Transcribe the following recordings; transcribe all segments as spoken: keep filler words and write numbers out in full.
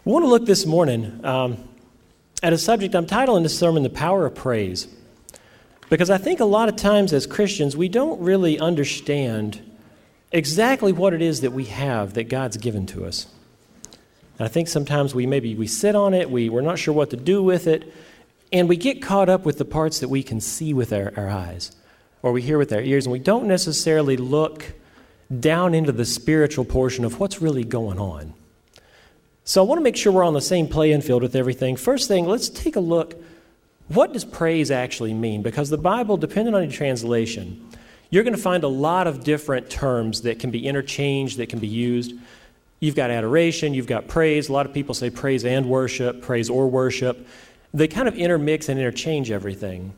I want to look this morning um, at a subject I'm titling this sermon, The Power of Praise. Because I think a lot of times as Christians, we don't really understand exactly what it is that we have that God's given to us. And I think sometimes we maybe we sit on it, we, we're not sure what to do with it, and we get caught up with the parts that we can see with our, our eyes, or we hear with our ears, and we don't necessarily look down into the spiritual portion of what's really going on. So I want to make sure we're on the same playing field with everything. First thing, let's take a look. What does praise actually mean? Because the Bible, depending on your translation, you're going to find a lot of different terms that can be interchanged, that can be used. You've got adoration, you've got praise. A lot of people say praise and worship, praise or worship. They kind of intermix and interchange everything.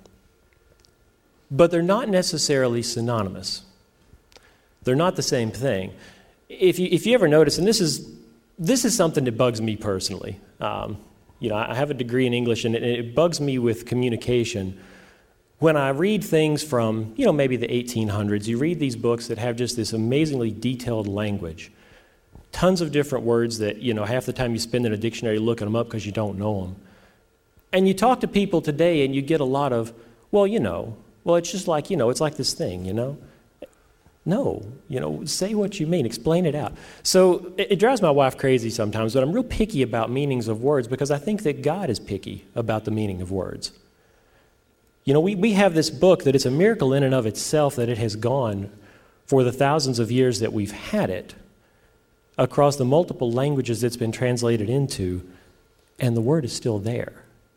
But they're not necessarily synonymous. They're not the same thing. If you, if you ever notice, and this is This is something that bugs me personally. Um, you know, I have a degree in English, and it, it bugs me with communication. When I read things from, you know, maybe the eighteen hundreds, you read these books that have just this amazingly detailed language. Tons of different words that, you know, half the time you spend in a dictionary looking them up because you don't know them. And you talk to people today, and you get a lot of, well, you know, well, it's just like, you know, it's like this thing, you know. No, you know, say what you mean, explain it out. So it, it drives my wife crazy sometimes, but I'm real picky about meanings of words because I think that God is picky about the meaning of words. You know, we, we have this book that it's a miracle in and of itself that it has gone for the thousands of years that we've had it across the multiple languages it's been translated into, and the word is still there.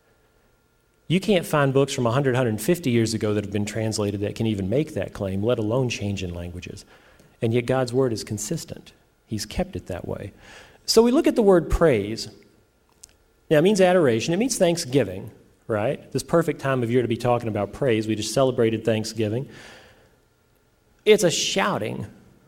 You can't find books from one hundred, one hundred fifty years ago that have been translated that can even make that claim, let alone change in languages. And yet God's word is consistent. He's kept it that way. So we look at the word praise. Now, it means adoration. It means thanksgiving, right? This perfect time of year to be talking about praise. We just celebrated Thanksgiving. It's a shouting,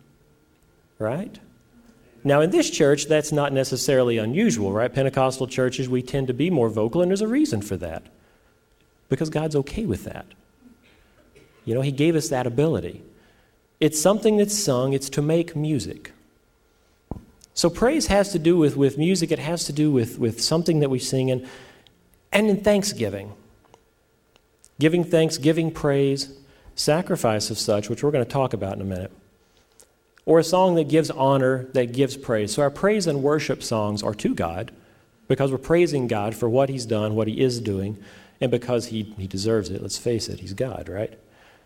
right? Now, in this church, that's not necessarily unusual, right? Pentecostal churches, we tend to be more vocal, and there's a reason for that. Because God's okay with that. You know, He gave us that ability. It's something that's sung. It's to make music. So praise has to do with, with music. It has to do with, with something that we sing in. And in thanksgiving. Giving thanks, giving praise, sacrifice of such, which we're going to talk about in a minute. Or a song that gives honor, that gives praise. So our praise and worship songs are to God because we're praising God for what He's done, what He is doing, and because he, he deserves it. Let's face it, He's God, right?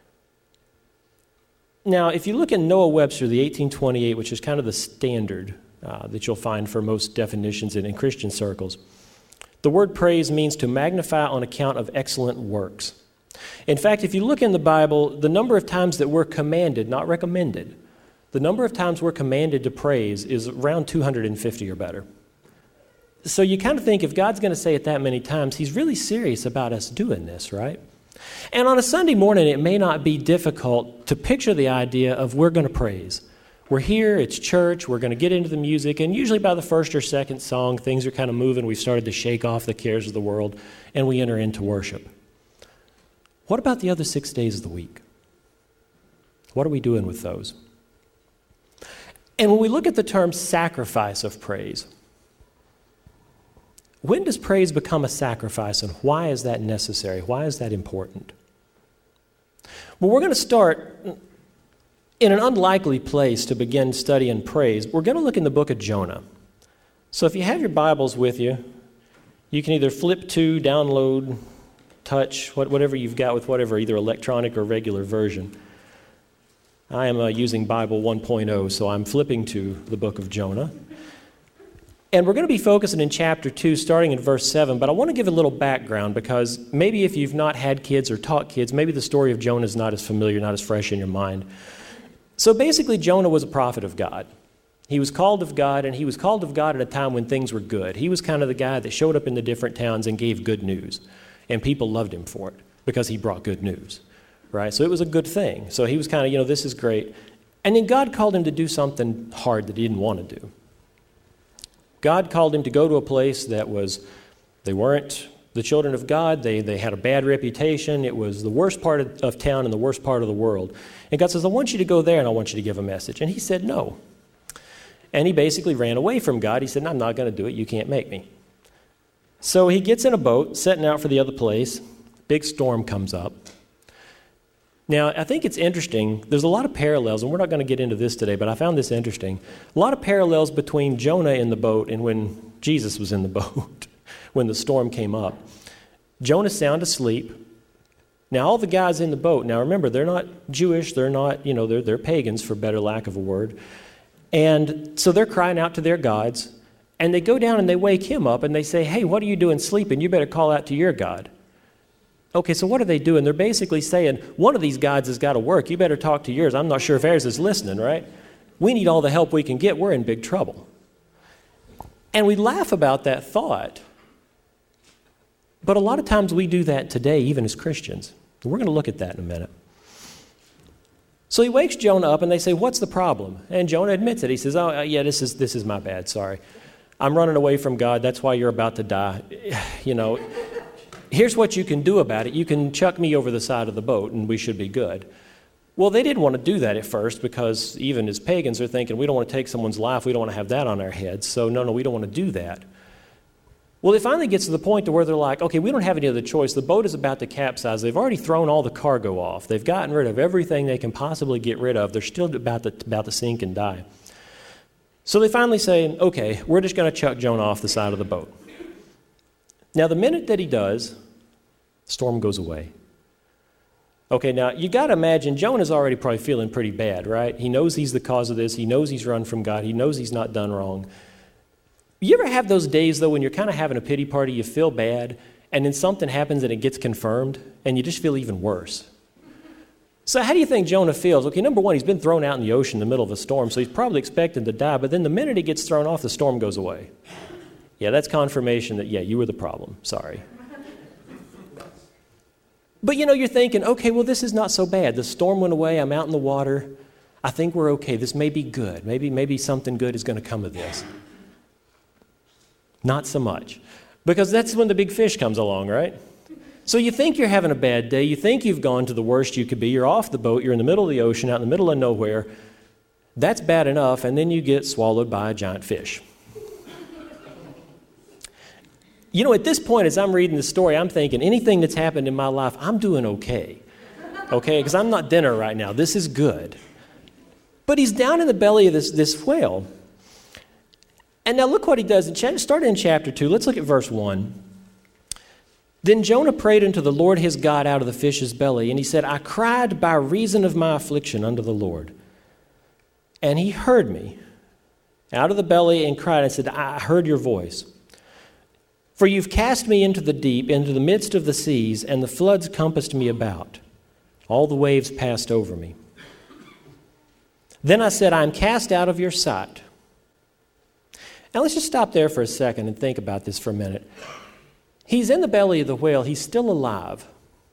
Now, if you look at Noah Webster, the eighteen twenty-eight, which is kind of the standard uh, that you'll find for most definitions in, in Christian circles, the word praise means to magnify on account of excellent works. In fact, if you look in the Bible, the number of times that we're commanded, not recommended, the number of times we're commanded to praise is around two hundred fifty or better. So you kind of think if God's going to say it that many times, He's really serious about us doing this, right? And on a Sunday morning, it may not be difficult to picture the idea of we're going to praise. We're here, it's church, we're going to get into the music, and usually by the first or second song, things are kind of moving. We've started to shake off the cares of the world, and we enter into worship. What about the other six days of the week? What are we doing with those? And when we look at the term sacrifice of praise, when does praise become a sacrifice, and why is that necessary? Why is that important? Well, we're going to start in an unlikely place to begin studying praise. We're going to look in the book of Jonah. So if you have your Bibles with you, you can either flip to, download, touch, whatever you've got with whatever, either electronic or regular version. I am uh, using Bible one point oh, so I'm flipping to the book of Jonah. And we're going to be focusing in chapter two, starting in verse seven, but I want to give a little background because maybe if you've not had kids or taught kids, maybe the story of Jonah is not as familiar, not as fresh in your mind. So basically, Jonah was a prophet of God. He was called of God, and he was called of God at a time when things were good. He was kind of the guy that showed up in the different towns and gave good news, and people loved him for it because he brought good news, right? So it was a good thing. So he was kind of, you know, this is great. And then God called him to do something hard that he didn't want to do. God called him to go to a place that was, they weren't the children of God. They, they had a bad reputation. It was the worst part of, of town and the worst part of the world. And God says, I want you to go there and I want you to give a message. And he said no. And he basically ran away from God. He said, I'm not going to do it. You can't make me. So he gets in a boat, setting out for the other place. Big storm comes up. Now, I think it's interesting. There's a lot of parallels, and we're not going to get into this today, but I found this interesting. A lot of parallels between Jonah in the boat and when Jesus was in the boat, when the storm came up. Jonah's sound asleep. Now, all the guys in the boat, now remember, they're not Jewish. They're not, you know, they're, they're pagans, for better lack of a word. And so they're crying out to their gods, and they go down and they wake him up, and they say, hey, what are you doing sleeping? You better call out to your God. Okay, so what are they doing? They're basically saying, one of these gods has got to work. You better talk to yours. I'm not sure if ours is listening, right? We need all the help we can get. We're in big trouble. And we laugh about that thought. But a lot of times we do that today, even as Christians. And we're going to look at that in a minute. So he wakes Jonah up, and they say, what's the problem? And Jonah admits it. He says, oh, yeah, this is this is my bad. Sorry. I'm running away from God. That's why you're about to die. You know, here's what you can do about it. You can chuck me over the side of the boat, and we should be good. Well, they didn't want to do that at first, because even as pagans are thinking, we don't want to take someone's life. We don't want to have that on our heads. So, no, no, we don't want to do that. Well, it finally gets to the point to where they're like, okay, we don't have any other choice. The boat is about to capsize. They've already thrown all the cargo off. They've gotten rid of everything they can possibly get rid of. They're still about to, about to sink and die. So they finally say, okay, we're just going to chuck Jonah off the side of the boat. Now, the minute that he does, the storm goes away. Okay, now, you got to imagine Jonah's already probably feeling pretty bad, right? He knows he's the cause of this. He knows he's run from God. He knows he's not done wrong. You ever have those days, though, when you're kind of having a pity party, you feel bad, and then something happens and it gets confirmed, and you just feel even worse? So how do you think Jonah feels? Okay, number one, he's been thrown out in the ocean in the middle of a storm, so he's probably expecting to die, but then the minute he gets thrown off, the storm goes away. Yeah, that's confirmation that, yeah, you were the problem. Sorry. But, you know, you're thinking, okay, well, this is not so bad. The storm went away. I'm out in the water. I think we're okay. This may be good. Maybe, maybe something good is going to come of this. Not so much. Because that's when the big fish comes along, right? So you think you're having a bad day. You think you've gone to the worst you could be. You're off the boat. You're in the middle of the ocean, out in the middle of nowhere. That's bad enough, and then you get swallowed by a giant fish. You know, at this point, as I'm reading the story, I'm thinking, anything that's happened in my life, I'm doing okay. Okay? Because I'm not dinner right now. This is good. But he's down in the belly of this, this whale. And now look what he does. Start in chapter two. Let's look at verse one. Then Jonah prayed unto the Lord his God out of the fish's belly, and he said, I cried by reason of my affliction unto the Lord. And he heard me out of the belly and cried and said, I heard your voice. For you've cast me into the deep, into the midst of the seas, and the floods compassed me about. All the waves passed over me. Then I said, I am cast out of your sight. Now let's just stop there for a second and think about this for a minute. He's in the belly of the whale. He's still alive.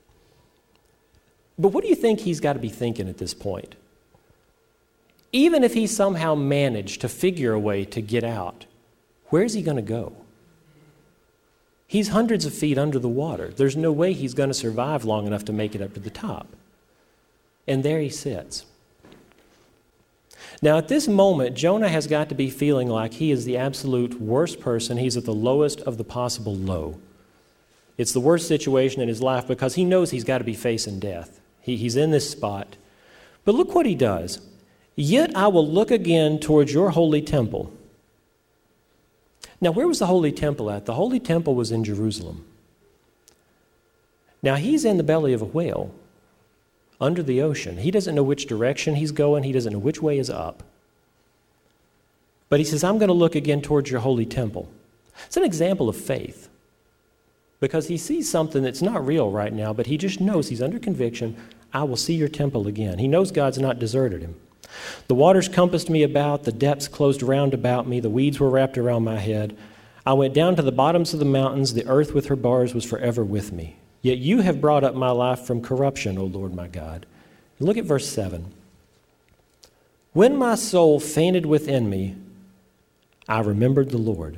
But what do you think he's got to be thinking at this point? Even if he somehow managed to figure a way to get out, where's he going to go? He's hundreds of feet under the water. There's no way he's going to survive long enough to make it up to the top. And there he sits. Now, at this moment, Jonah has got to be feeling like he is the absolute worst person. He's at the lowest of the possible low. It's the worst situation in his life because he knows he's got to be facing death. He, he's in this spot. But look what he does. Yet I will look again towards your holy temple. Now, where was the holy temple at? The holy temple was in Jerusalem. Now, he's in the belly of a whale, under the ocean. He doesn't know which direction he's going. He doesn't know which way is up. But he says, I'm going to look again towards your holy temple. It's an example of faith because he sees something that's not real right now, but he just knows he's under conviction. I will see your temple again. He knows God's not deserted him. The waters compassed me about, the depths closed round about me, the weeds were wrapped around my head. I went down to the bottoms of the mountains, the earth with her bars was forever with me. Yet you have brought up my life from corruption, O Lord my God. And look at verse seven. When my soul fainted within me, I remembered the Lord.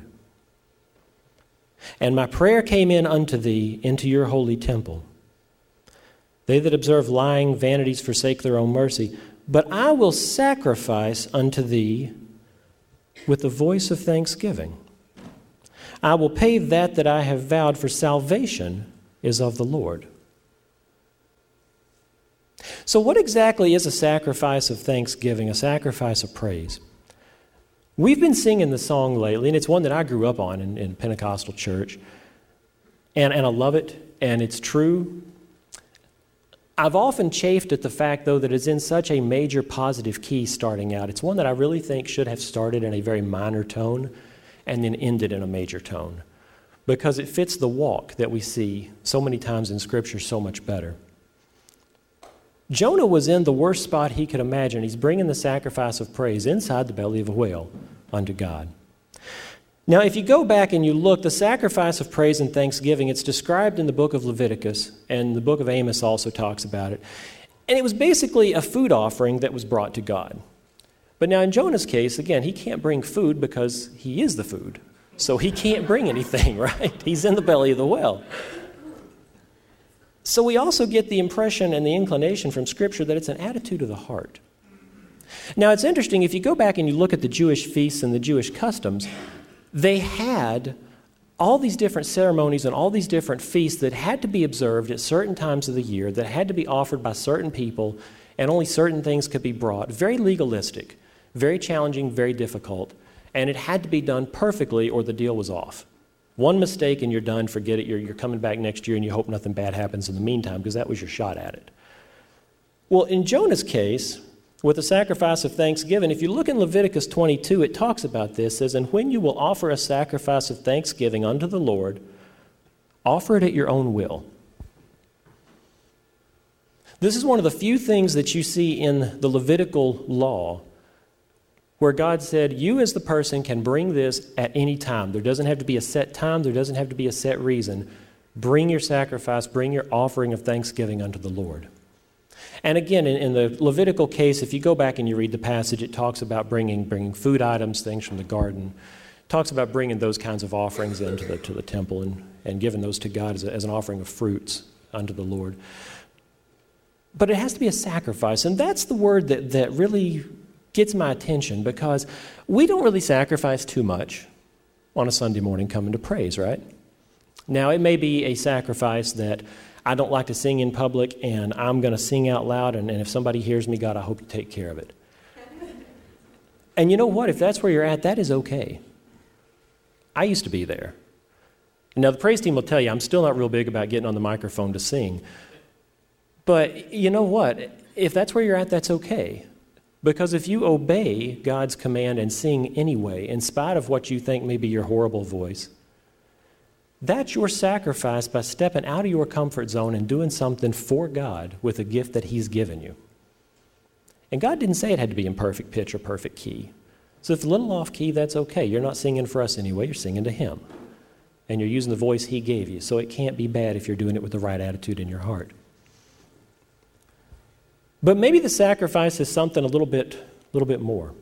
And my prayer came in unto thee into your holy temple. They that observe lying vanities forsake their own mercy. But I will sacrifice unto thee with the voice of thanksgiving. I will pay that that I have vowed, for salvation is of the Lord. So what exactly is a sacrifice of thanksgiving, a sacrifice of praise? We've been singing the song lately, and it's one that I grew up on in, in Pentecostal church, and, and I love it, and it's true. I've often chafed at the fact, though, that it's in such a major positive key starting out. It's one that I really think should have started in a very minor tone and then ended in a major tone, because it fits the walk that we see so many times in Scripture so much better. Jonah was in the worst spot he could imagine. He's bringing the sacrifice of praise inside the belly of a whale unto God. Now, if you go back and you look, the sacrifice of praise and thanksgiving, it's described in the book of Leviticus, and the book of Amos also talks about it. And it was basically a food offering that was brought to God. But now in Jonah's case, again, he can't bring food because he is the food. So he can't bring anything, right? He's in the belly of the whale. So we also get the impression and the inclination from Scripture that it's an attitude of the heart. Now, it's interesting, if you go back and you look at the Jewish feasts and the Jewish customs, they had all these different ceremonies and all these different feasts that had to be observed at certain times of the year, that had to be offered by certain people, and only certain things could be brought. Very legalistic, very challenging, very difficult, and it had to be done perfectly or the deal was off. One mistake and you're done, forget it, you're, you're coming back next year and you hope nothing bad happens in the meantime, because that was your shot at it. Well, in Jonah's case, with the sacrifice of thanksgiving, if you look in Leviticus twenty-two, it talks about this, it says, "And when you will offer a sacrifice of thanksgiving unto the Lord, offer it at your own will." This is one of the few things that you see in the Levitical law where God said, you as the person can bring this at any time. There doesn't have to be a set time. There doesn't have to be a set reason. Bring your sacrifice, bring your offering of thanksgiving unto the Lord. And again, in, in the Levitical case, if you go back and you read the passage, it talks about bringing, bringing food items, things from the garden. It talks about bringing those kinds of offerings into the, to the temple and, and giving those to God as, a, as an offering of fruits unto the Lord. But it has to be a sacrifice, and that's the word that, that really gets my attention, because we don't really sacrifice too much on a Sunday morning coming to praise, right? Now, it may be a sacrifice that I don't like to sing in public, and I'm going to sing out loud, and, and if somebody hears me, God, I hope you take care of it. And you know what? If that's where you're at, that is okay. I used to be there. Now, the praise team will tell you I'm still not real big about getting on the microphone to sing. But you know what? If that's where you're at, that's okay. Because if you obey God's command and sing anyway, in spite of what you think may be your horrible voice, that's your sacrifice by stepping out of your comfort zone and doing something for God with a gift that He's given you. And God didn't say it had to be in perfect pitch or perfect key. So if it's a little off key, that's okay. You're not singing for us anyway. You're singing to Him. And you're using the voice He gave you. So it can't be bad if you're doing it with the right attitude in your heart. But maybe the sacrifice is something a little bit, little bit more.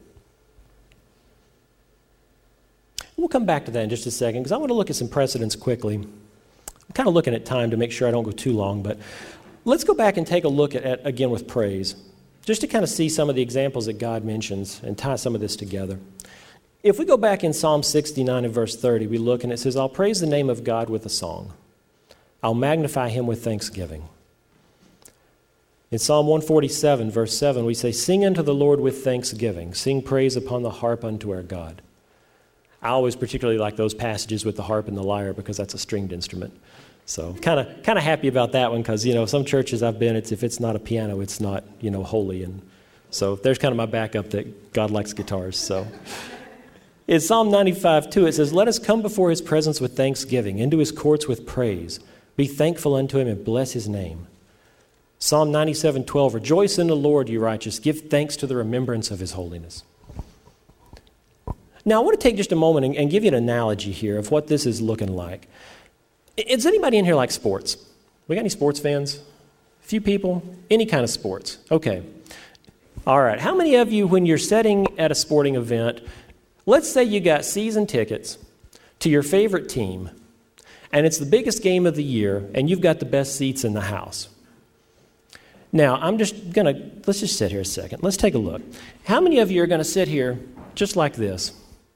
We'll come back to that in just a second, because I want to look at some precedents quickly. I'm kind of looking at time to make sure I don't go too long, but let's go back and take a look at, at again with praise, just to kind of see some of the examples that God mentions and tie some of this together. If we go back in Psalm sixty-nine and verse thirty, we look and it says, "I'll praise the name of God with a song. I'll magnify Him with thanksgiving." In Psalm one forty-seven, verse seven, we say, "Sing unto the Lord with thanksgiving. Sing praise upon the harp unto our God." I always particularly like those passages with the harp and the lyre, because that's a stringed instrument. So kind of kind of happy about that one, because, you know, some churches I've been, it's if it's not a piano, it's not, you know, holy. And so there's kind of my backup that God likes guitars. So in Psalm ninety-five, two, it says, "Let us come before His presence with thanksgiving, into His courts with praise. Be thankful unto Him and bless His name." Psalm ninety-seven, twelve, "Rejoice in the Lord, you righteous. Give thanks to the remembrance of His holiness." Now, I want to take just a moment and, and give you an analogy here of what this is looking like. Is anybody in here like sports? We got any sports fans? A few people? Any kind of sports? Okay. All right. How many of you, when you're sitting at a sporting event, let's say you got season tickets to your favorite team, and it's the biggest game of the year, and you've got the best seats in the house? Now, I'm just going to, let's just sit here a second. Let's take a look. How many of you are going to sit here just like this,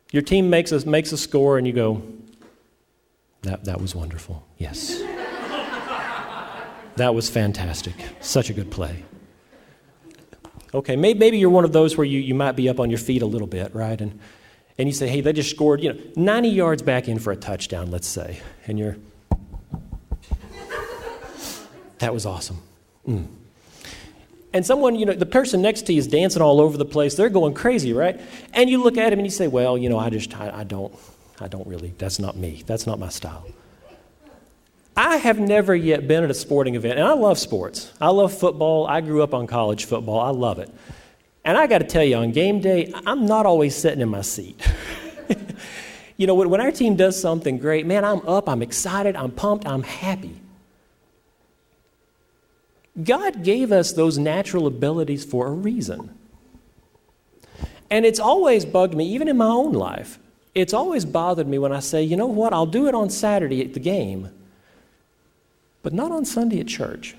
Your team makes a, makes a score and you go, that, that was wonderful. Yes. That was fantastic. Such a good play. Okay, maybe, maybe you're one of those where you, you might be up on your feet a little bit, right? And and you say, hey, they just scored, you know, ninety yards back in for a touchdown, let's say. And you're, that was awesome. Mm. And someone, you know, the person next to you is dancing all over the place. They're going crazy, right? And you look at him and you say, well, you know, I just, I, I don't, I don't really, that's not me. That's not my style. I have never yet been at a sporting event, and I love sports. I love football. I grew up on college football. I love it. And I got to tell you, on game day, I'm not always sitting in my seat. You know, when, when our team does something great, man, I'm up, I'm excited, I'm pumped, I'm happy. God gave us those natural abilities for a reason. And it's always bugged me, even in my own life. It's always bothered me when I say, you know what, I'll do it on Saturday at the game, but not on Sunday at church.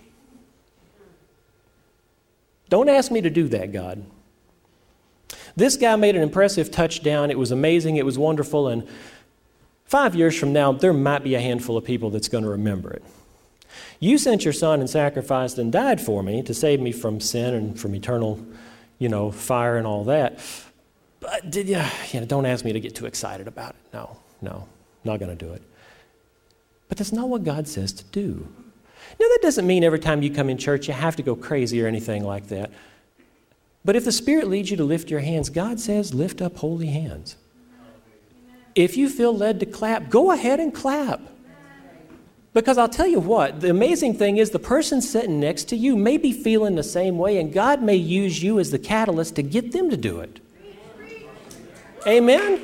Don't ask me to do that, God. This guy made an impressive touchdown. It was amazing. It was wonderful. And five years from now, there might be a handful of people that's going to remember it. You sent your son and sacrificed and died for me to save me from sin and from eternal, you know, fire and all that. But did you, you know, don't ask me to get too excited about it. No, no, not going to do it. But that's not what God says to do. Now, that doesn't mean every time you come in church you have to go crazy or anything like that. But if the Spirit leads you to lift your hands, God says, lift up holy hands. If you feel led to clap, go ahead and clap. Because I'll tell you what, the amazing thing is the person sitting next to you may be feeling the same way, and God may use you as the catalyst to get them to do it. Amen?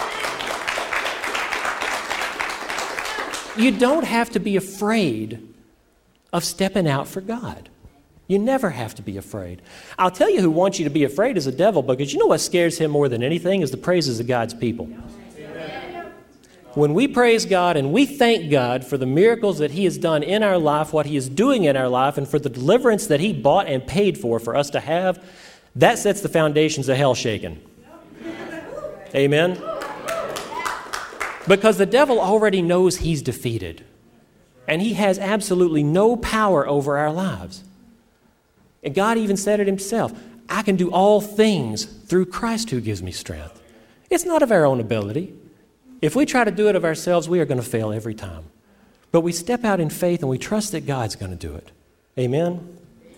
You don't have to be afraid of stepping out for God. You never have to be afraid. I'll tell you who wants you to be afraid is the devil, because you know what scares him more than anything is the praises of God's people. Amen. When we praise God and we thank God for the miracles that He has done in our life, what He is doing in our life, and for the deliverance that He bought and paid for for us to have, that sets the foundations of hell shaking. Amen? Because the devil already knows he's defeated. And he has absolutely no power over our lives. And God even said it Himself, I can do all things through Christ who gives me strength. It's not of our own ability. If we try to do it of ourselves, we are going to fail every time. But we step out in faith and we trust that God's going to do it. Amen? Amen.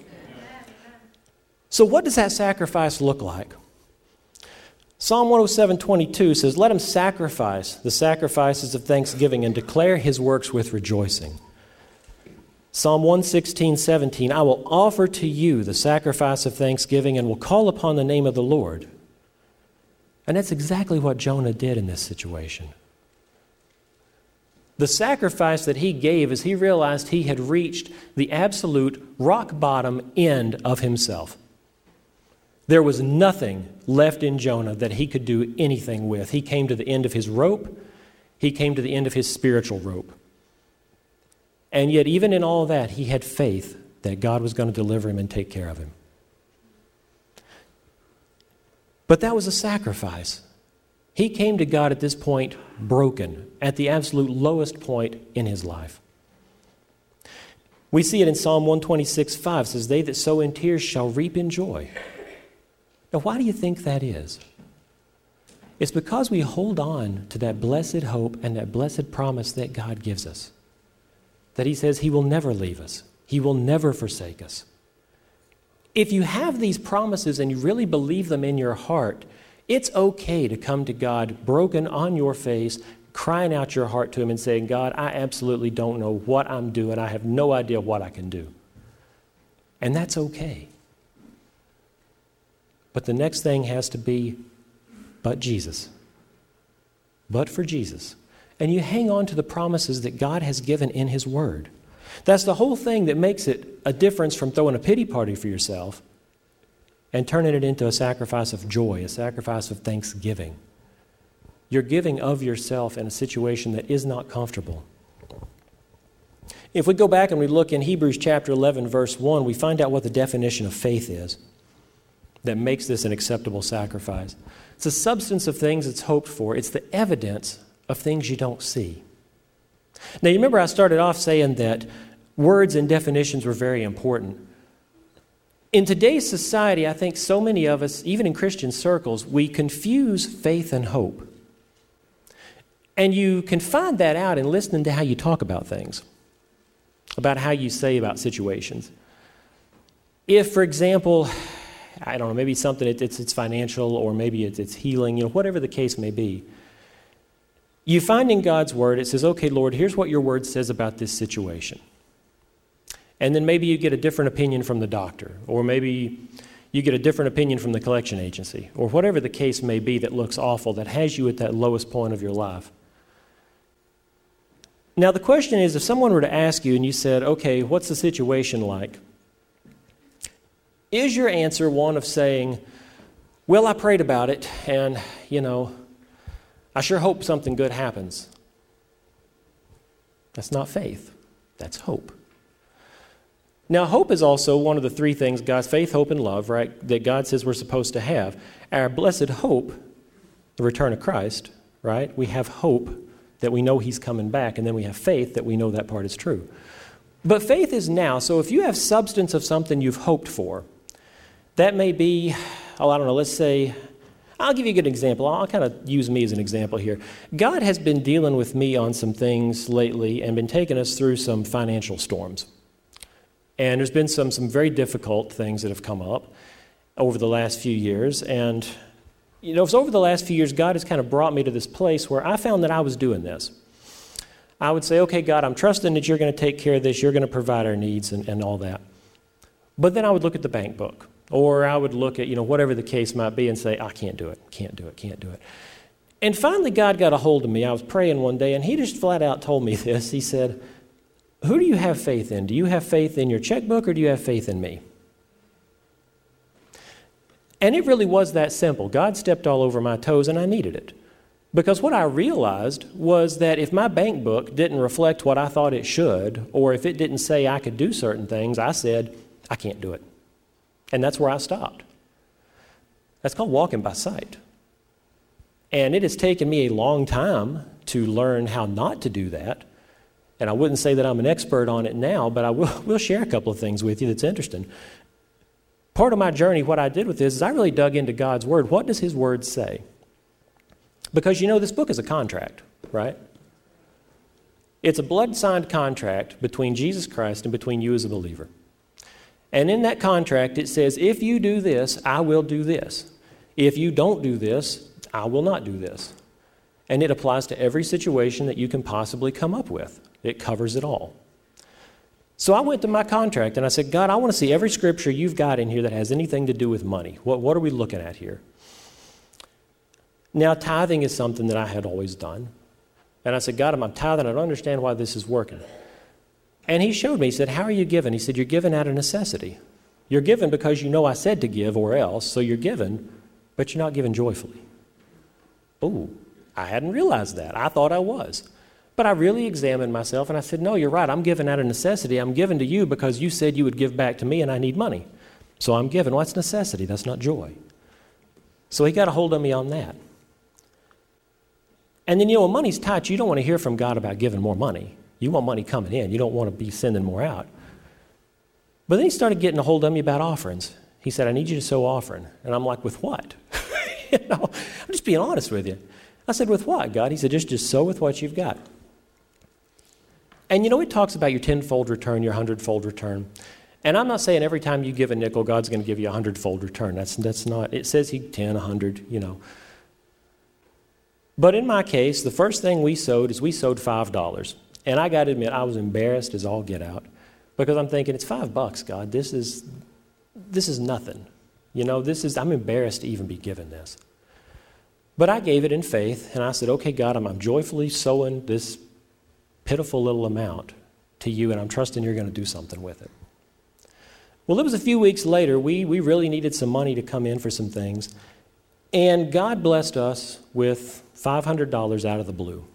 So what does that sacrifice look like? Psalm one oh seven twenty-two says, let him sacrifice the sacrifices of thanksgiving and declare his works with rejoicing. Psalm one sixteen, seventeen, I will offer to you the sacrifice of thanksgiving and will call upon the name of the Lord. And that's exactly what Jonah did in this situation. The sacrifice that he gave as he realized he had reached the absolute rock bottom end of himself. There was nothing left in Jonah that he could do anything with. He came to the end of his rope. He came to the end of his spiritual rope. And yet, even in all that, he had faith that God was going to deliver him and take care of him. But that was a sacrifice. He came to God at this point broken, at the absolute lowest point in his life. We see it in Psalm one twenty-six, five. It says, they that sow in tears shall reap in joy. Now, why do you think that is? It's because we hold on to that blessed hope and that blessed promise that God gives us. That He says He will never leave us. He will never forsake us. If you have these promises and you really believe them in your heart, it's okay to come to God broken on your face, crying out your heart to Him and saying, God, I absolutely don't know what I'm doing. I have no idea what I can do. And that's okay. But the next thing has to be, but Jesus. But for Jesus. And you hang on to the promises that God has given in His Word. That's the whole thing that makes it a difference from throwing a pity party for yourself and turning it into a sacrifice of joy, a sacrifice of thanksgiving. You're giving of yourself in a situation that is not comfortable. If we go back and we look in Hebrews chapter eleven, verse one, we find out what the definition of faith is. that makes this an acceptable sacrifice. It's the substance of things it's hoped for. It's the evidence of things you don't see. Now, you remember I started off saying that words and definitions were very important. In today's society, I think so many of us, even in Christian circles, we confuse faith and hope. And you can find that out in listening to how you talk about things, about how you say about situations. If, for example, I don't know, maybe something, it, it's, it's financial, or maybe it's, it's healing, you know, whatever the case may be, you find in God's Word, it says, okay, Lord, here's what your Word says about this situation. And then maybe you get a different opinion from the doctor, or maybe you get a different opinion from the collection agency, or whatever the case may be that looks awful, that has you at that lowest point of your life. Now, the question is, if someone were to ask you and you said, okay, what's the situation like? Is your answer one of saying, well, I prayed about it, and, you know, I sure hope something good happens? That's not faith. That's hope. Now, hope is also one of the three things, God's faith, hope, and love, right, that God says we're supposed to have. Our blessed hope, the return of Christ, right? We have hope that we know he's coming back, and then we have faith that we know that part is true. But faith is now, so if you have substance of something you've hoped for, that may be, oh, I don't know, let's say, I'll give you a good example. I'll kind of use me as an example here. God has been dealing with me on some things lately and been taking us through some financial storms. And there's been some, some very difficult things that have come up over the last few years. And, you know, so over the last few years, God has kind of brought me to this place where I found that I was doing this. I would say, okay, God, I'm trusting that you're going to take care of this. You're going to provide our needs and, and all that. But then I would look at the bank book. Or I would look at, you know, whatever the case might be and say, I can't do it, can't do it, can't do it. And finally, God got a hold of me. I was praying one day, and he just flat out told me this. He said, who do you have faith in? Do you have faith in your checkbook, or do you have faith in me? And it really was that simple. God stepped all over my toes, and I needed it. Because what I realized was that if my bank book didn't reflect what I thought it should, or if it didn't say I could do certain things, I said, I can't do it. And that's where I stopped. That's called walking by sight. And it has taken me a long time to learn how not to do that. And I wouldn't say that I'm an expert on it now, but I will will share a couple of things with you that's interesting. Part of my journey, what I did with this, is I really dug into God's Word. What does His Word say? Because, you know, this book is a contract, right? It's a blood-signed contract between Jesus Christ and between you as a believer. And in that contract, it says, if you do this, I will do this. If you don't do this, I will not do this. And it applies to every situation that you can possibly come up with. It covers it all. So I went to my contract and I said, God, I want to see every scripture you've got in here that has anything to do with money. What, what are we looking at here? Now, tithing is something that I had always done. And I said, God, I'm tithing. I don't understand why this is working. And he showed me, he said, how are you giving? He said, you're giving out of necessity. You're giving because you know I said to give or else, so you're giving, but you're not giving joyfully. Oh, I hadn't realized that. I thought I was. But I really examined myself and I said, no, you're right. I'm giving out of necessity. I'm giving to you because you said you would give back to me and I need money. So I'm giving. Well, that's necessity. That's not joy. So he got a hold of me on that. And then, you know, when money's tight, you don't want to hear from God about giving more money. You want money coming in. You don't want to be sending more out. But then he started getting a hold of me about offerings. He said, I need you to sow offering. And I'm like, with what? you know, I'm just being honest with you. I said, with what, God? He said, just, just sow with what you've got. And you know, it talks about your tenfold return, your hundredfold return. And I'm not saying every time you give a nickel, God's going to give you a hundredfold return. That's, that's not, it says he ten, a hundred, you know. But in my case, the first thing we sowed is we sowed five dollars. And I got to admit, I was embarrassed as all get out because I'm thinking, it's five bucks, God. This is, this is nothing. You know, this is, I'm embarrassed to even be given this. But I gave it in faith, and I said, okay, God, I'm, I'm joyfully sowing this pitiful little amount to you, and I'm trusting you're going to do something with it. Well, it was a few weeks later. We, we really needed some money to come in for some things, and God blessed us with five hundred dollars out of the blue.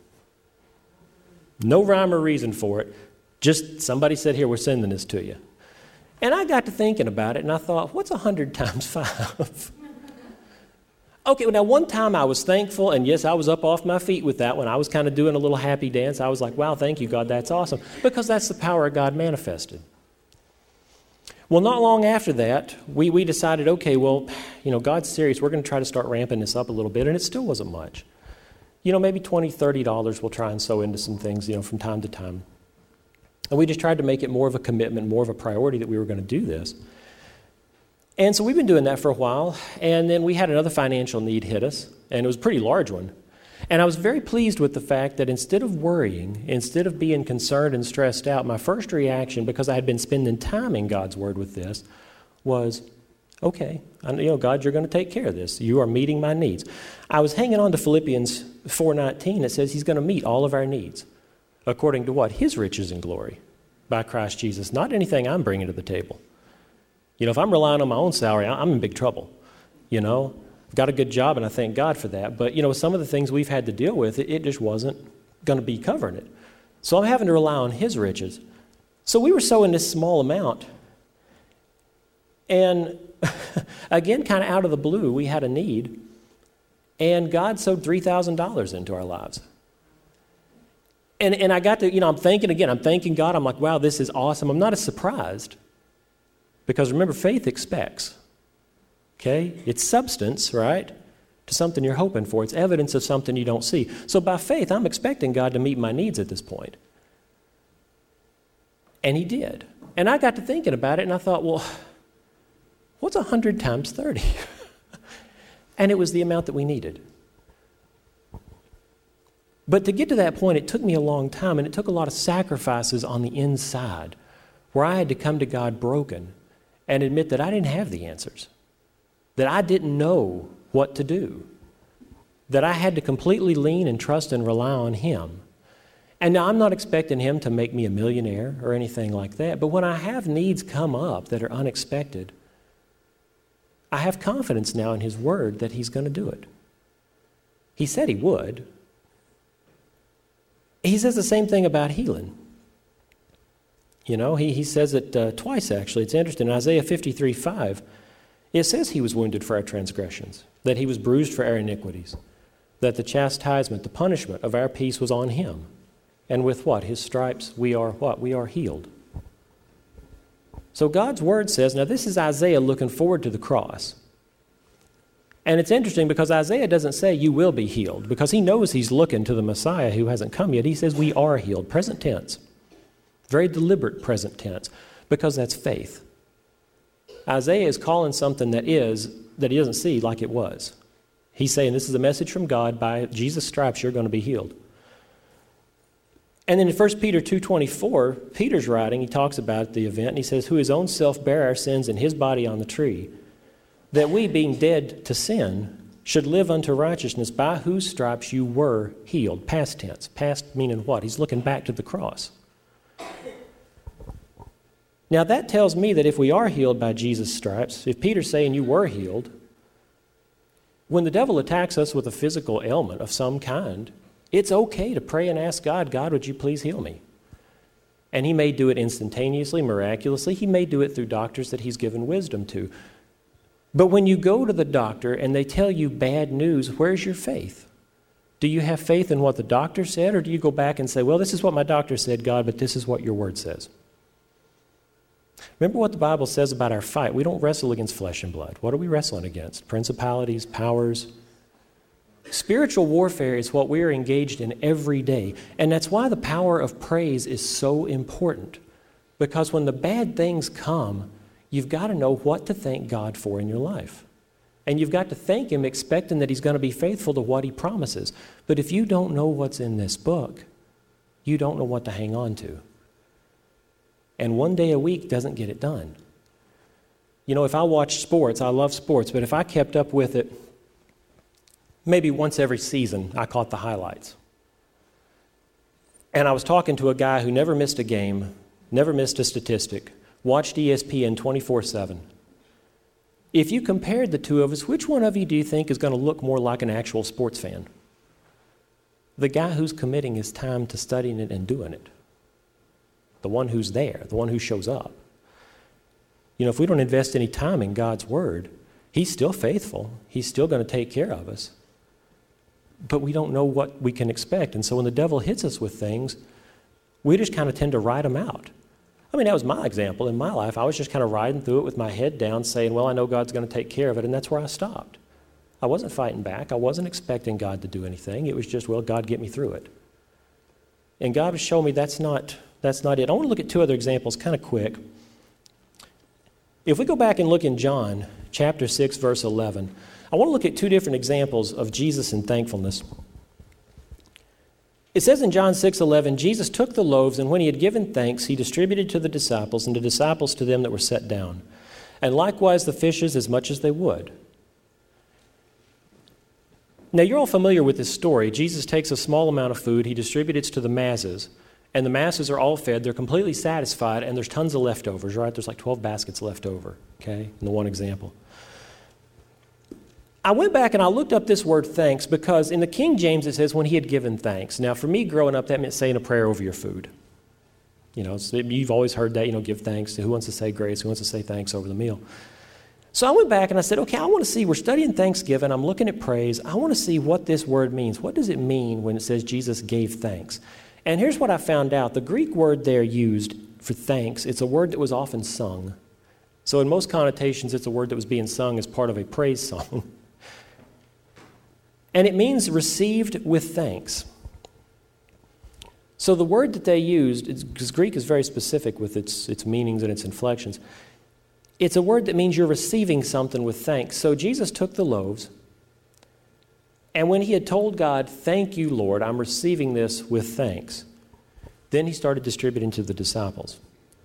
No rhyme or reason for it. Just somebody said, here, we're sending this to you. And I got to thinking about it, and I thought, what's one hundred times five? Okay, well, now one time I was thankful, and yes, I was up off my feet with that one. I was kind of doing a little happy dance. I was like, wow, thank you, God, that's awesome. Because that's the power of God manifested. Well, not long after that, we, we decided, okay, well, you know, God's serious. We're going to try to start ramping this up a little bit, and it still wasn't much. You know, maybe twenty dollars, thirty dollars we'll try and sow into some things, you know, from time to time. And we just tried to make it more of a commitment, more of a priority that we were going to do this. And so we've been doing that for a while, and then we had another financial need hit us, and it was a pretty large one. And I was very pleased with the fact that instead of worrying, instead of being concerned and stressed out, my first reaction, because I had been spending time in God's Word with this, was, okay, I know, you know, God, you're going to take care of this. You are meeting my needs. I was hanging on to Philippians four nineteen. It says he's going to meet all of our needs, according to what? His riches and glory by Christ Jesus, not anything I'm bringing to the table. You know, if I'm relying on my own salary, I'm in big trouble. You know, I've got a good job, and I thank God for that. But, you know, some of the things we've had to deal with, it, it just wasn't going to be covering it. So I'm having to rely on his riches. So we were sowing this small amount. And, again, kind of out of the blue, we had a need. And God sowed three thousand dollars into our lives. And, and I got to, you know, I'm thinking again, I'm thanking God. I'm like, wow, this is awesome. I'm not as surprised. Because remember, faith expects, okay? It's substance, right, to something you're hoping for. It's evidence of something you don't see. So by faith, I'm expecting God to meet my needs at this point. And he did. And I got to thinking about it, and I thought, well, what's one hundred times thirty? And it was the amount that we needed. But to get to that point, it took me a long time, and it took a lot of sacrifices on the inside, where I had to come to God broken and admit that I didn't have the answers, that I didn't know what to do, that I had to completely lean and trust and rely on him. And now I'm not expecting him to make me a millionaire or anything like that, but when I have needs come up that are unexpected, I have confidence now in his word that he's going to do it. He said he would. He says the same thing about healing. You know, he, he says it uh, twice, actually. It's interesting. In Isaiah fifty-three five, it says he was wounded for our transgressions, that he was bruised for our iniquities, that the chastisement, the punishment of our peace was on him. And with what? His stripes, we are what? We are healed. So God's word says, now this is Isaiah looking forward to the cross. And it's interesting because Isaiah doesn't say you will be healed, because he knows he's looking to the Messiah who hasn't come yet. He says we are healed, present tense. Very deliberate present tense, because that's faith. Isaiah is calling something that is, that he doesn't see like it was. He's saying this is a message from God, by Jesus' stripes you're going to be healed. And then in First Peter two twenty-four, Peter's writing, he talks about the event, and he says, who his own self bare our sins in his body on the tree, that we, being dead to sin, should live unto righteousness, by whose stripes you were healed. Past tense. Past meaning what? He's looking back to the cross. Now that tells me that if we are healed by Jesus' stripes, if Peter's saying you were healed, when the devil attacks us with a physical ailment of some kind, it's okay to pray and ask God, God, would you please heal me? And he may do it instantaneously, miraculously. He may do it through doctors that he's given wisdom to. But when you go to the doctor and they tell you bad news, where's your faith? Do you have faith in what the doctor said, or do you go back and say, well, this is what my doctor said, God, but this is what your word says? Remember what the Bible says about our fight. We don't wrestle against flesh and blood. What are we wrestling against? Principalities, powers. Spiritual warfare is what we are engaged in every day. And that's why the power of praise is so important. Because when the bad things come, you've got to know what to thank God for in your life. And you've got to thank him expecting that he's going to be faithful to what he promises. But if you don't know what's in this book, you don't know what to hang on to. And one day a week doesn't get it done. You know, if I watch sports, I love sports, but if I kept up with it, maybe once every season, I caught the highlights. And I was talking to a guy who never missed a game, never missed a statistic, watched E S P N twenty-four seven. If you compared the two of us, which one of you do you think is going to look more like an actual sports fan? The guy who's committing his time to studying it and doing it. The one who's there, the one who shows up. You know, if we don't invest any time in God's word, he's still faithful. He's still going to take care of us. But we don't know what we can expect. And so when the devil hits us with things, we just kind of tend to ride them out. I mean, that was my example in my life. I was just kind of riding through it with my head down saying, well, I know God's going to take care of it, and that's where I stopped. I wasn't fighting back. I wasn't expecting God to do anything. It was just, well, God, get me through it. And God was showing me that's not, that's not it. I want to look at two other examples kind of quick. If we go back and look in John chapter six, verse eleven, I want to look at two different examples of Jesus and thankfulness. It says in John six eleven, Jesus took the loaves, and when he had given thanks, he distributed to the disciples, and the disciples to them that were set down, and likewise the fishes as much as they would. Now, you're all familiar with this story. Jesus takes a small amount of food, he distributes it to the masses, and the masses are all fed, they're completely satisfied, and there's tons of leftovers, right? There's like twelve baskets left over, okay, in the one example. I went back and I looked up this word thanks because in the King James it says when he had given thanks. Now, for me growing up, that meant saying a prayer over your food. You know, so you've always heard that, you know, give thanks. Who wants to say grace? Who wants to say thanks over the meal? So I went back and I said, okay, I want to see, we're studying Thanksgiving. I'm looking at praise. I want to see what this word means. What does it mean when it says Jesus gave thanks? And here's what I found out. The Greek word there used for thanks, it's a word that was often sung. So in most connotations, it's a word that was being sung as part of a praise song. And it means received with thanks. So the word that they used, because Greek is very specific with its, its meanings and its inflections, it's a word that means you're receiving something with thanks. So Jesus took the loaves, and when he had told God, thank you, Lord, I'm receiving this with thanks, then he started distributing to the disciples.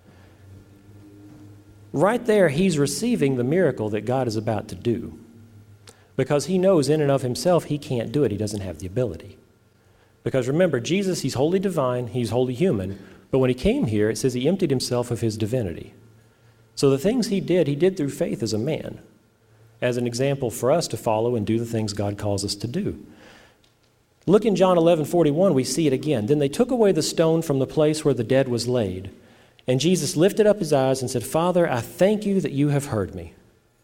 Right there, he's receiving the miracle that God is about to do, because he knows in and of himself he can't do it. He doesn't have the ability. Because remember, Jesus, he's wholly divine, he's wholly human, but when he came here, it says he emptied himself of his divinity. So the things he did, he did through faith as a man, as an example for us to follow and do the things God calls us to do. Look in John eleven forty-one, we see it again. Then they took away the stone from the place where the dead was laid. And Jesus lifted up his eyes and said, Father, I thank you that you have heard me.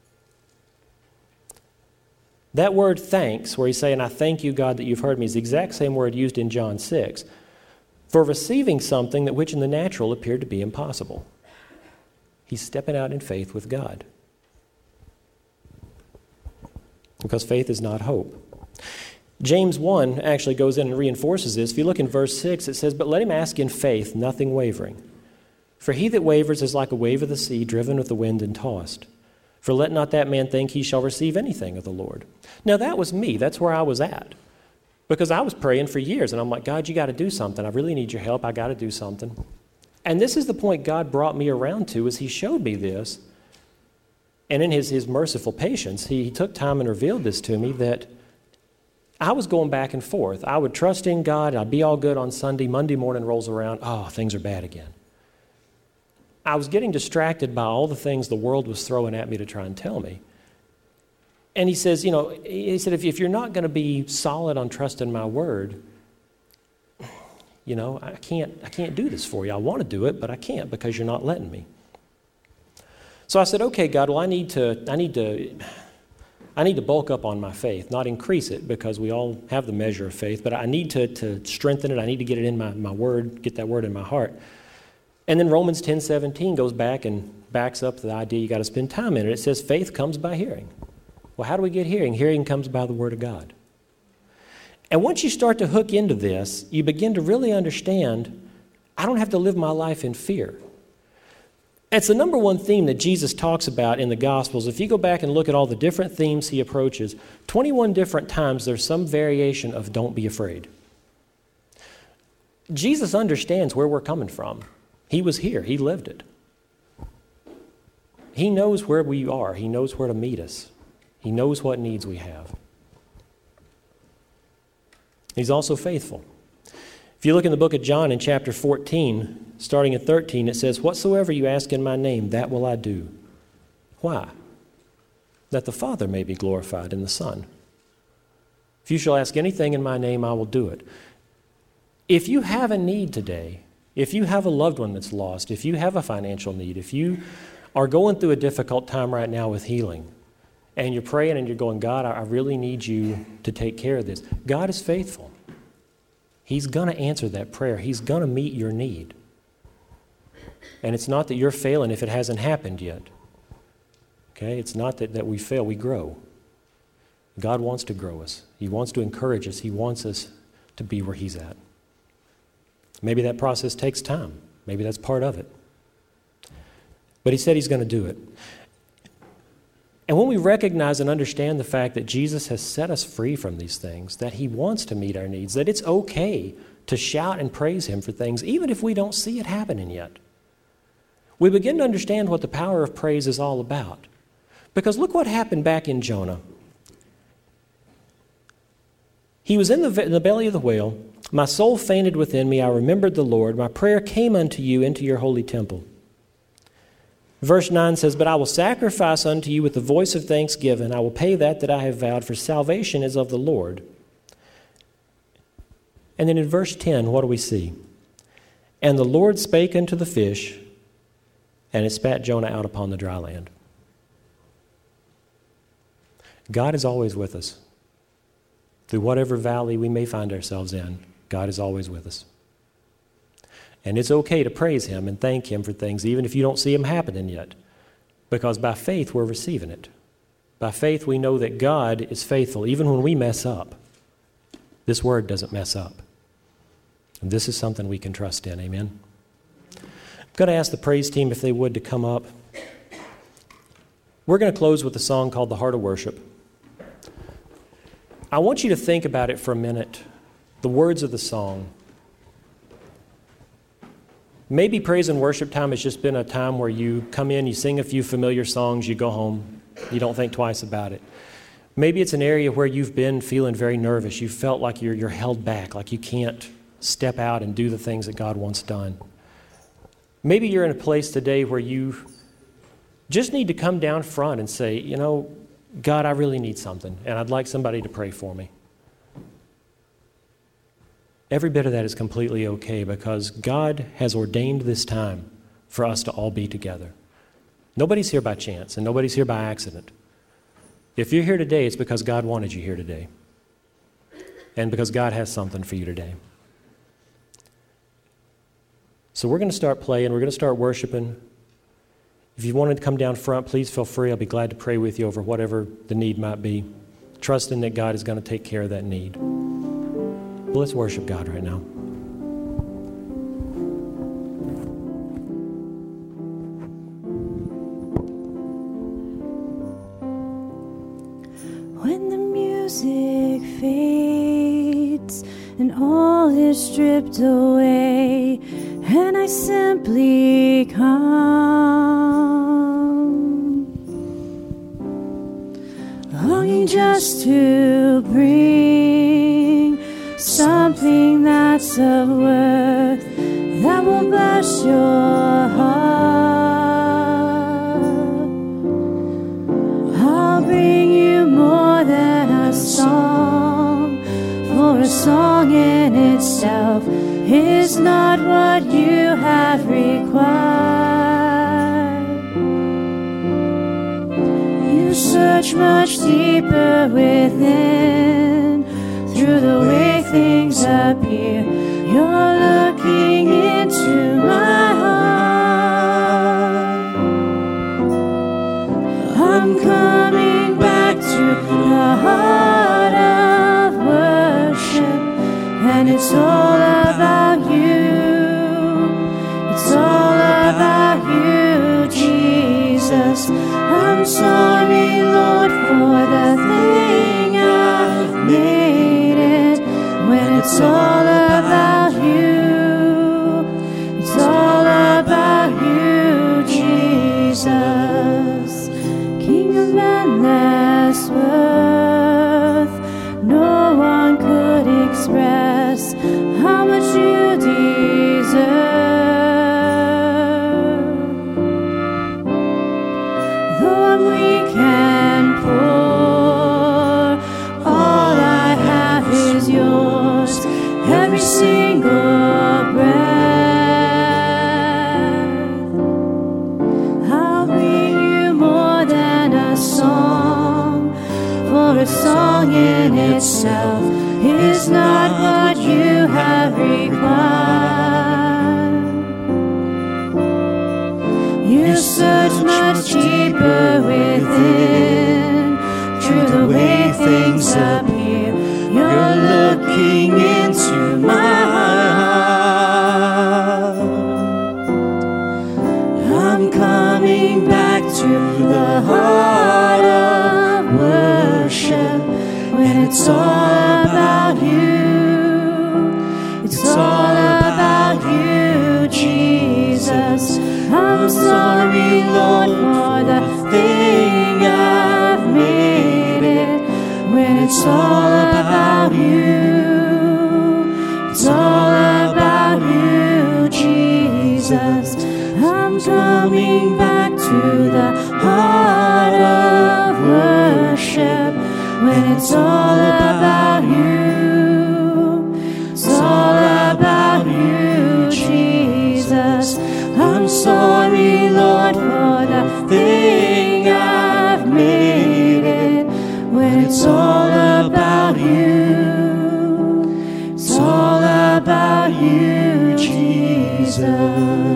That word thanks, where he's saying, I thank you, God, that you've heard me, is the exact same word used in John six for receiving something that which in the natural appeared to be impossible. He's stepping out in faith with God. Because faith is not hope. James one actually goes in and reinforces this. If you look in verse six, it says, But let him ask in faith, nothing wavering. For he that wavers is like a wave of the sea, driven with the wind and tossed. For let not that man think he shall receive anything of the Lord. Now that was me. That's where I was at. Because I was praying for years, and I'm like, God, you got to do something. I really need your help. I got to do something. And this is the point God brought me around to, as he showed me this. And in his, his merciful patience, he, he took time and revealed this to me, that I was going back and forth. I would trust in God. I'd be all good on Sunday. Monday morning rolls around. Oh, things are bad again. I was getting distracted by all the things the world was throwing at me to try and tell me. And he says, you know, he said, if, if you're not going to be solid on trusting my word, you know, I can't, I can't do this for you. I want to do it, but I can't because you're not letting me. So I said, okay, God, well, I need to, I need to, I need to bulk up on my faith, not increase it, because we all have the measure of faith, but I need to, to strengthen it. I need to get it in my, my word, get that word in my heart. And then Romans ten seventeen goes back and backs up the idea you got to spend time in it. It says faith comes by hearing. Well, how do we get hearing? Hearing comes by the word of God. And once you start to hook into this, you begin to really understand, I don't have to live my life in fear. It's the number one theme that Jesus talks about in the Gospels. If you go back and look at all the different themes he approaches, twenty-one different times there's some variation of don't be afraid. Jesus understands where we're coming from. He was here. He lived it. He knows where we are. He knows where to meet us. He knows what needs we have. He's also faithful. If you look in the book of John in chapter fourteen, starting at thirteen, it says, Whatsoever you ask in my name, that will I do. Why? That the Father may be glorified in the Son. If you shall ask anything in my name, I will do it. If you have a need today, if you have a loved one that's lost, if you have a financial need, if you are going through a difficult time right now with healing, and you're praying and you're going, God, I really need you to take care of this. God is faithful. He's going to answer that prayer. He's going to meet your need. And it's not that you're failing if it hasn't happened yet. Okay? It's not that, that we fail, we grow. God wants to grow us. He wants to encourage us. He wants us to be where He's at. Maybe that process takes time. Maybe that's part of it. But He said He's going to do it. And when we recognize and understand the fact that Jesus has set us free from these things, that He wants to meet our needs, that it's okay to shout and praise Him for things, even if we don't see it happening yet, we begin to understand what the power of praise is all about. Because look what happened back in Jonah. He was in the, in the belly of the whale. My soul fainted within me. I remembered the Lord. My prayer came unto you into your holy temple. Verse nine says, but I will sacrifice unto you with the voice of thanksgiving. I will pay that that I have vowed, for salvation is of the Lord. And then in verse ten, what do we see? And the Lord spake unto the fish, and it spat Jonah out upon the dry land. God is always with us. Through whatever valley we may find ourselves in, God is always with us. And it's okay to praise Him and thank Him for things, even if you don't see them happening yet. Because by faith, we're receiving it. By faith, we know that God is faithful, even when we mess up. This Word doesn't mess up. And this is something we can trust in. Amen? I'm going to ask the praise team if they would to come up. We're going to close with a song called The Heart of Worship. I want you to think about it for a minute, the words of the song. Maybe praise and worship time has just been a time where you come in, you sing a few familiar songs, you go home, you don't think twice about it. Maybe it's an area where you've been feeling very nervous. You felt like you're, you're held back, like you can't step out and do the things that God wants done. Maybe you're in a place today where you just need to come down front and say, you know, God, I really need something, and I'd like somebody to pray for me. Every bit of that is completely okay because God has ordained this time for us to all be together. Nobody's here by chance, and nobody's here by accident. If you're here today, it's because God wanted you here today, and because God has something for you today. So we're going to start playing. We're going to start worshiping. If you wanted to come down front, please feel free. I'll be glad to pray with you over whatever the need might be, trusting that God is going to take care of that need. But let's worship God right now. When the music fades and all is stripped away, and I simply come, longing just to bring something that's of worth that will bless your heart. I'll bring you more than a song, for a song in itself is not what you have required. You search much deeper within, through the way things appear. You're looking into my heart. I'm coming back to the heart of worship, and it's all about you. It's all about you, Jesus. I'm sorry, Lord, for the thing I've made it. When it's all about you, it's all about you, Jesus. King of endless worth, no one could express how much you deserve. Though I'm weak and poor, all I have is yours, all about you. It's all about you, Jesus. I'm coming back to the heart of worship when it's all about you. It's all about you, Jesus. I'm sorry, Lord, for the thing I've made it when it's all about you. It's all about you, Jesus.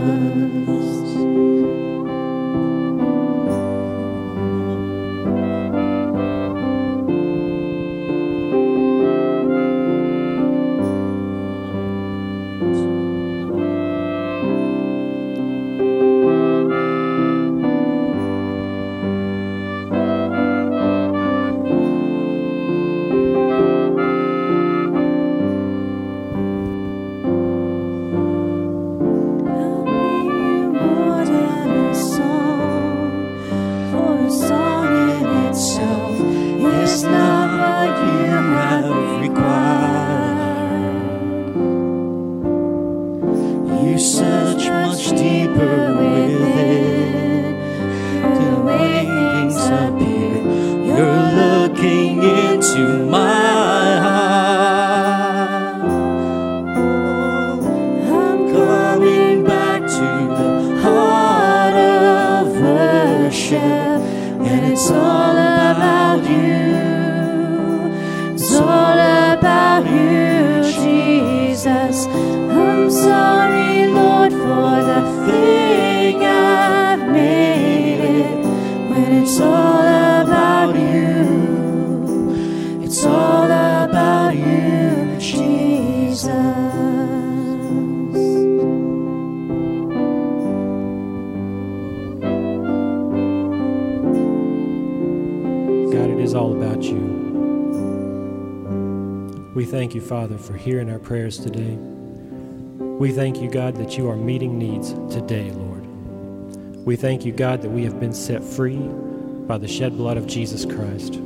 Thank you, Father, for hearing our prayers today. We thank you, God, that you are meeting needs today, Lord. We thank you, God, that we have been set free by the shed blood of Jesus Christ.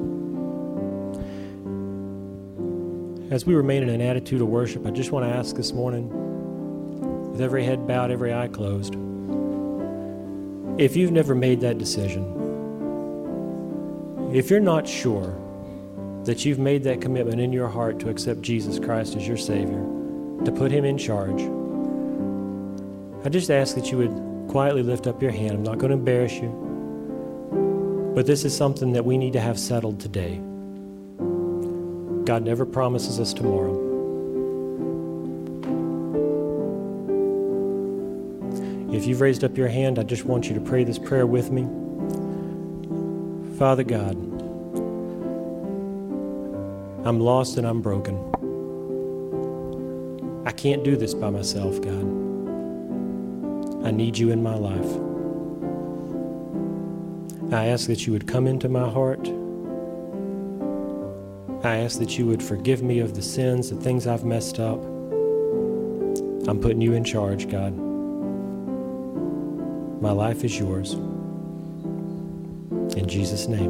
As we remain in an attitude of worship, I just want to ask this morning, with every head bowed, every eye closed, if you've never made that decision, if you're not sure that you've made that commitment in your heart to accept Jesus Christ as your Savior, to put Him in charge, I just ask that you would quietly lift up your hand. I'm not going to embarrass you, but this is something that we need to have settled today. God never promises us tomorrow. If you've raised up your hand, I just want you to pray this prayer with me. Father God, I'm lost and I'm broken. I can't do this by myself, God. I need you in my life. I ask that you would come into my heart. I ask that you would forgive me of the sins, the things I've messed up. I'm putting you in charge, God. My life is yours. In Jesus' name,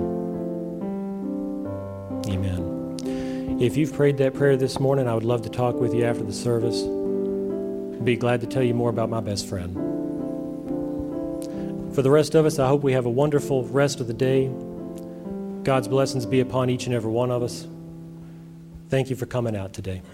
amen. If you've prayed that prayer this morning, I would love to talk with you after the service. I'd be glad to tell you more about my best friend. For the rest of us, I hope we have a wonderful rest of the day. God's blessings be upon each and every one of us. Thank you for coming out today.